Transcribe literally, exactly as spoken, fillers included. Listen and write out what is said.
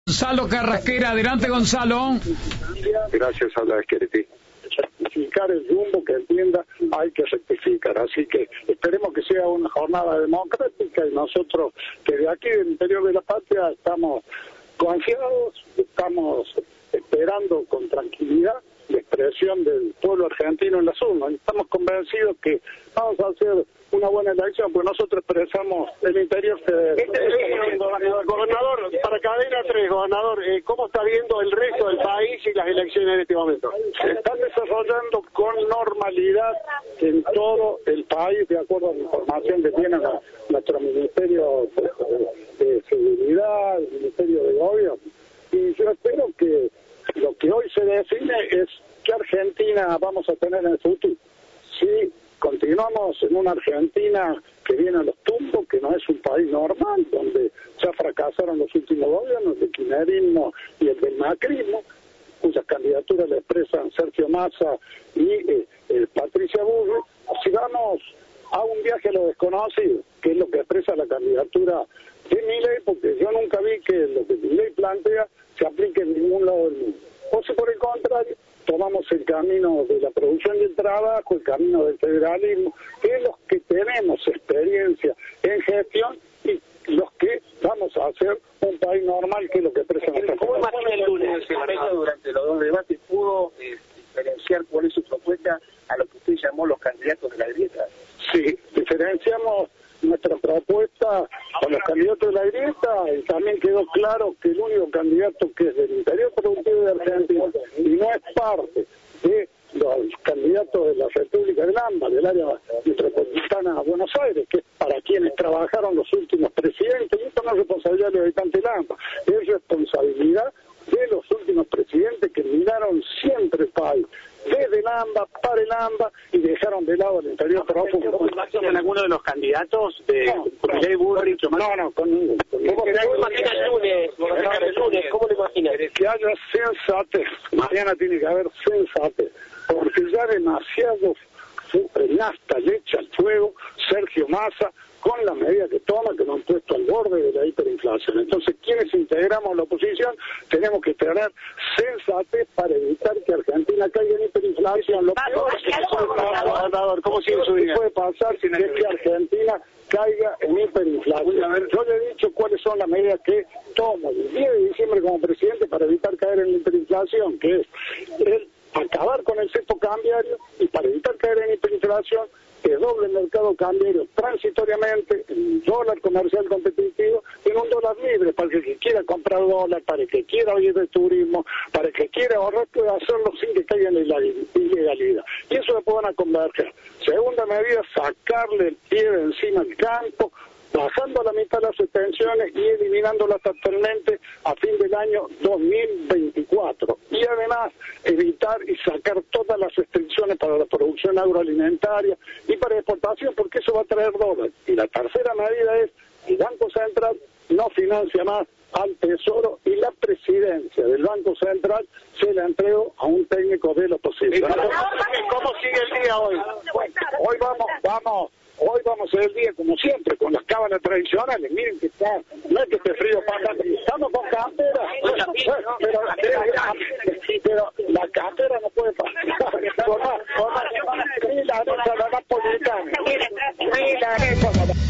Gonzalo Carrasquera, adelante Gonzalo. Gracias a la Esquereti. Rectificar el rumbo que entienda, hay que rectificar, así que esperemos que sea una jornada democrática y nosotros que de aquí del interior de la patria estamos confiados, estamos esperando con tranquilidad la expresión del pueblo argentino en las urnas. Estamos convencidos que vamos a hacer una buena elección, porque nosotros expresamos el interior federal. Este, gobernador, gobernador, para cadena tres, gobernador, eh, ¿cómo está viendo el resto del país y las elecciones en este momento? Se están desarrollando con normalidad en todo el país, de acuerdo a la información que tiene la, nuestro Ministerio de, de Seguridad, el Ministerio de Gobierno. Y yo espero que lo que hoy se define es qué Argentina vamos a tener en el futuro. Si continuamos en una Argentina que viene a los tumbos, que no es un país normal, donde ya fracasaron los últimos gobiernos, el kirchnerismo y el del macrismo, cuyas candidaturas le expresan Sergio Massa y eh, eh, Patricia Bullrich, si vamos a un viaje a lo desconocido, que es lo que expresa la candidatura de Milei, porque yo nunca vi que lo que Milei plantea se aplique en ningún lado del mundo. O si por el contrario, tomamos el camino de la producción y el trabajo, el camino del federalismo, que es los que tenemos experiencia en gestión y los que vamos a hacer un país normal, que es lo que expresa nuestra ¿Cómo imagina el lunes, durante los dos debates, pudo eh, diferenciar cuál es su propuesta a lo que usted llamó los candidatos de la grieta? Sí, diferenciamos nuestra propuesta con los candidatos de la grieta y también quedó claro que el único candidato que es del interior productivo de Argentina y no es parte de los candidatos de la República del AMBA, del área metropolitana de Buenos Aires, que es para quienes trabajaron los últimos presidentes, y esto no es responsabilidad del habitante del AMBA, es responsabilidad de los últimos presidentes que miraron siempre el país, desde el AMBA, para el AMBA, y dejaron de lado el interior profundo. ¿Cómo imagina alguno de los candidatos de no, Milei, Bullrich? No, no, con ninguno. ¿Cómo imagina el lunes? El lunes, ¿cómo lo imagina? Que haya sensatez, mañana tiene que haber sensatez, porque ya demasiado nafta le echa al fuego Sergio Massa con la medida que toma, que nos han puesto al borde de la hiperinflación. Entonces, quienes integramos la oposición, tenemos que tener sensatez para evitar que Argentina caiga en hiperinflación. Lo peor que ¿cómo sigue su vida? puede pasar es que Argentina caiga en hiperinflación. A ver, yo le he dicho cuáles son las medidas que tomo el diez de diciembre como presidente para evitar caer en la hiperinflación, que es el acabar con el cepo cambiario y para evitar caer en hiperinflación, que doble el mercado cambiario transitoriamente en un dólar comercial competitivo y en un dólar libre, para el que quiera comprar dólar, para el que quiera ir de turismo, para el que quiera ahorrar, puede hacerlo sin que caiga en la ilegalidad. Y eso después van a converger. Segunda medida, sacarle el pie de encima al campo, bajando a la mitad las extensiones y eliminándolas totalmente a fin del año dos mil veinticuatro. Y además evitar y sacar todas las restricciones para la producción agroalimentaria y para exportación, porque eso va a traer dólares. Y la tercera medida es el Banco Central no financia más al Tesoro y la presidencia del Banco Central se la entregó a un técnico de la oposición. ¿Cómo sigue el día hoy? Hoy vamos, vamos. Hoy vamos a ver el día, como siempre, con las cábalas tradicionales. Miren que está, no es que esté frío, pasa, estamos con campera. Pero, pero, pero la campera no puede pasar. Por más, por más, la napolitana.